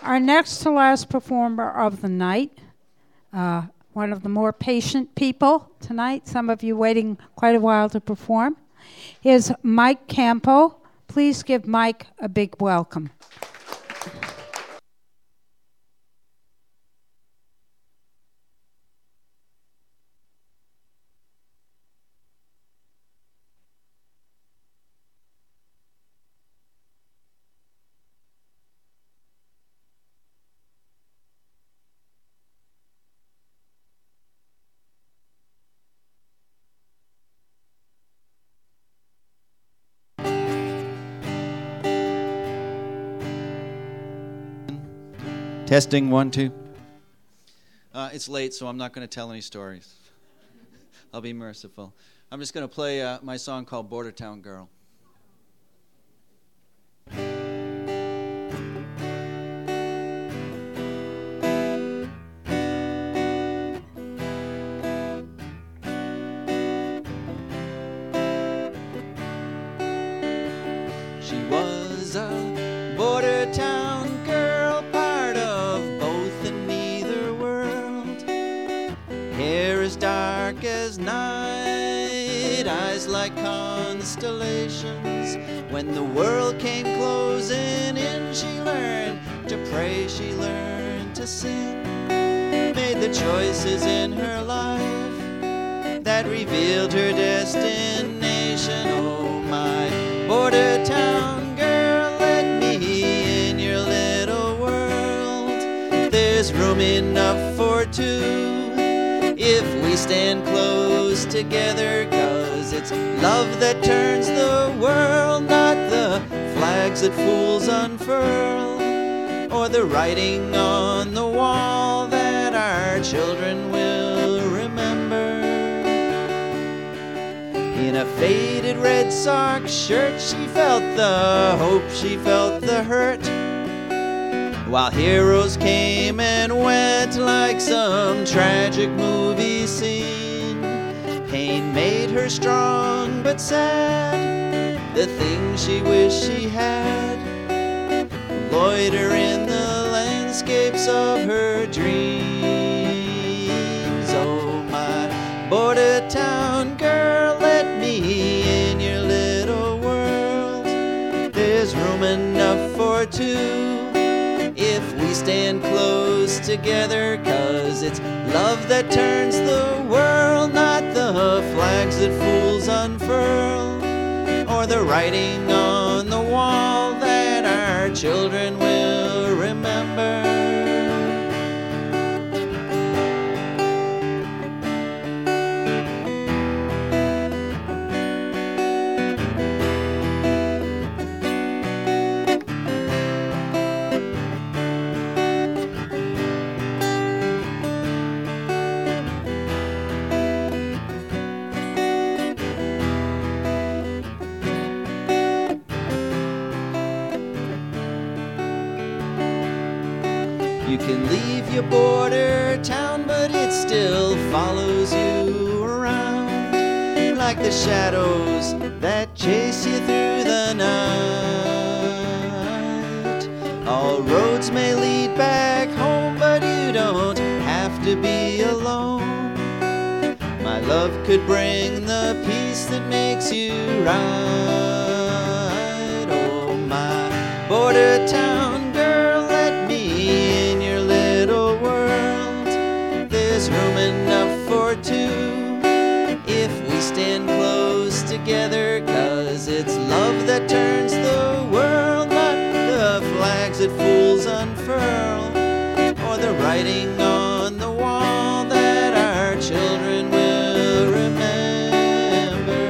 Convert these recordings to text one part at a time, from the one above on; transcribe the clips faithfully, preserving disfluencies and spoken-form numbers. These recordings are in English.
Our next to last performer of the night, uh, one of the more patient people tonight, some of you waiting quite a while to perform, is Mike Campo. Please give Mike a big welcome. Testing, one, two. Uh, it's late, so I'm not going to tell any stories. I'll be merciful. I'm just going to play uh, my song called Border Town Girl. She was a border town girl, part of both and neither world. Hair as dark as night, eyes like constellations. When the world came closing in, she learned to pray, she learned to sing. Made the choices in her life that revealed her destination. Oh, my border town girl, let me in your little world. There's room enough for two if we stand close together, 'cause it's love that turns the world, not the flags that fools unfurl, or the writing on the wall that our children will remember. In a faded Red Sox shirt, she felt the hope, she felt the hurt, while heroes came and went like some tragic movie scene. Pain made her strong but sad, the things she wished she had loiter in the landscapes of her dreams. Oh, my border town girl, let me in your little world. There's room enough for two if we stand close together, 'cause it's love that turns the world, not the flags that fools unfurl, or the writing on the wall that our children will remember. You can leave your border town, but it still follows you around, like the shadows that chase you through the night. All roads may lead back home, but you don't have to be alone. My love could bring the peace that makes you right. Oh, my border town girl, let me in your little world. There's room enough for two if we stand close together, 'cause it's love that turns the world, not the flags that fools unfurl, or the writing on the wall that our children will remember.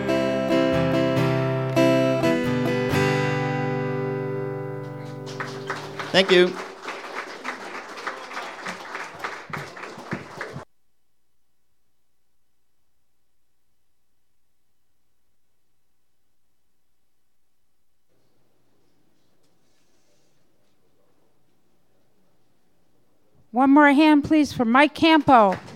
Thank you. One more hand, please, for Mike Campo.